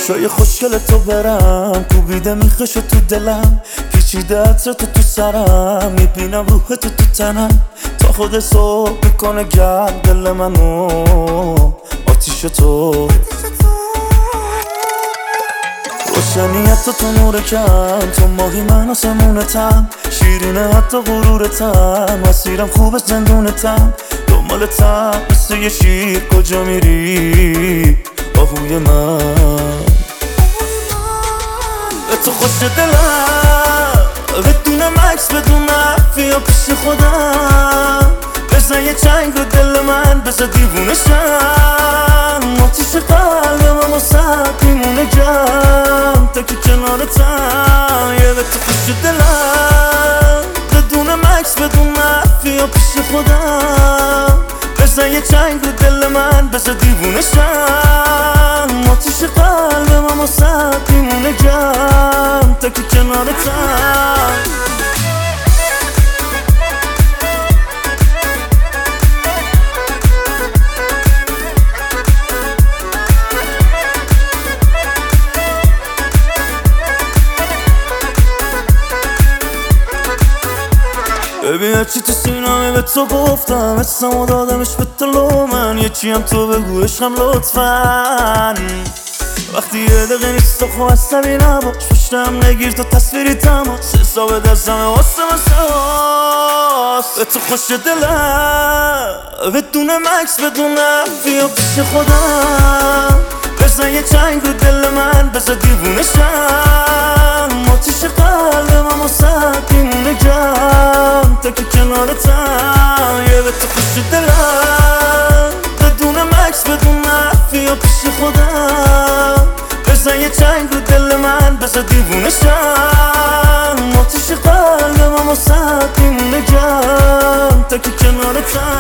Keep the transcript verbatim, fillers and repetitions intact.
گوشای خوشگل تو برم، کوبیده میخش تو دلم، پیچیده عطر تو تو سرم، میبینم روح تو تو تنم، تا خود صبح میکنه گرم دل منو آتیش تو. روشنیت تو تو نور کم، تو ماهی من آسمونتم، شیرینه حتی غرورتم، مسیرم خوبه زندونتم، دنبالتم مثل یه شیر، کجا میری آهوی من؟ به تو خوش دلم، بدون مکس بدون بیا پیش خودم، بزن یه چنگ رو دل من، بزن دیوونشم، آتیش قلبم واسه میمونه گرم تا که کنارتم. یه به تو خوش دلم، بدون مکس بدون بیا پیش خودم، بزن یه چنگ رو دل من، بزن دیوونشم، آتیش قلبم واسه میمونه گرم تا که کنارتم. ببین هرچی تو سینمه به تو گفتم، اسمو دادمش به تو، من یکی هم تو بگو عشقم لطفاً. وقتی یه دقیقه نیست تو خواه عصبی نباش، پشتم نگیر تو تصویری تماس، حساب دستمه واسه مساس. به تو خوش دلم، بدون مکس بدون بیا پیش خودم، بزن یه چنگ رو دل من، بزن دیوونشم، آتیش قلبم واسه میمونه گرم تا که کنارتم. یه به تو خوش دلم، بدون مکس بدون بیا پیش خودم، بزن یه چنگ رو دل من، بزن دیوونشم، آتیش قلبم واسه میمونه گرم تا که کنارتم.